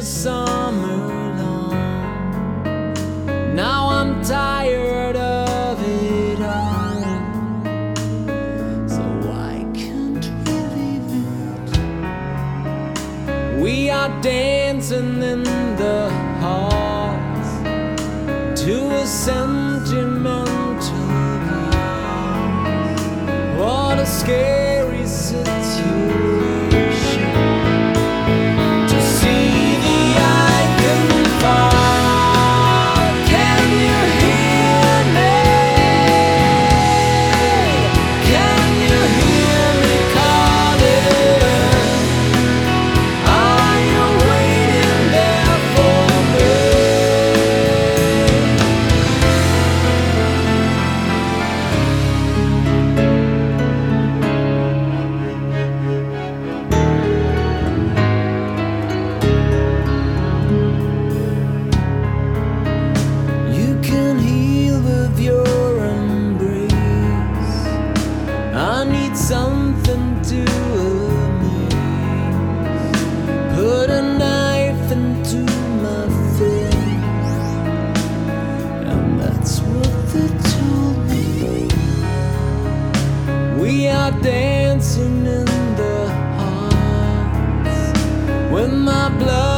summer long. Now I'm tired of it all, so I can't believe it. We are dancing in the halls to a sentimental waltz. What a scary situation. I need something to amuse. Put a knife into my face, and that's what they told me. We are dancing in the hearts when my blood